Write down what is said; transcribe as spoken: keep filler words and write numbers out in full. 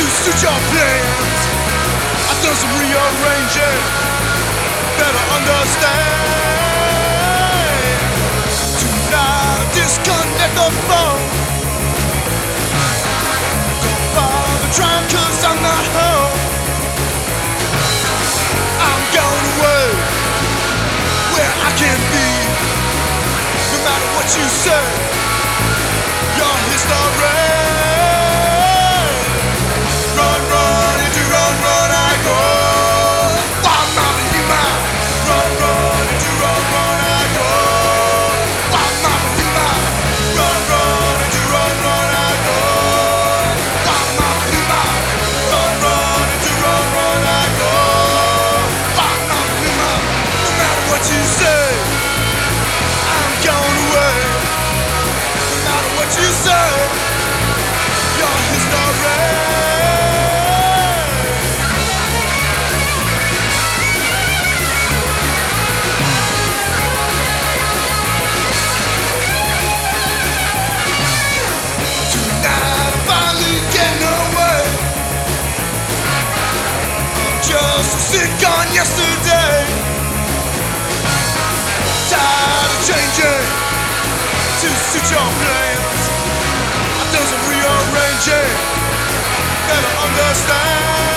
to suit your plans. I've done some rearranging, better understand. Tonight, disconnect the phone. Don't bother trying, cause I'm not home. I'm going away where I can be. No matter what you say, your history. Run, run, into run, run, I go. Wild Mama Lima. Run, run, into run, run, I go. Wild Mama Lima. Run, run, into run, run, I go. Wild Mama Lima. Run, run, into run, run, I go. Wild Mama Lima. No matter what you say, I'm going away. No matter what you say, your history. Just sick on yesterday. Tired of changing to suit your plans. I've done some rearranging, better understand.